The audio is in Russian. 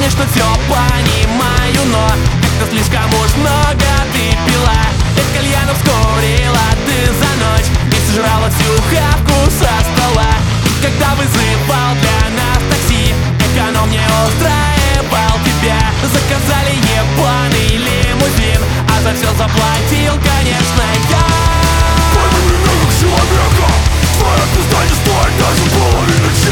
конечно, все понимаю, но как-то слишком уж много ты пила. 5 кальянов скурила ты за ночь и сожрала всю хавку со стола. И когда вызывал для нас такси, эконом не устраивал тебя. Заказали ебаный лимузин, а за все заплатил, конечно, я. Пойми меня как человека, твоя пизда не стоит даже половины.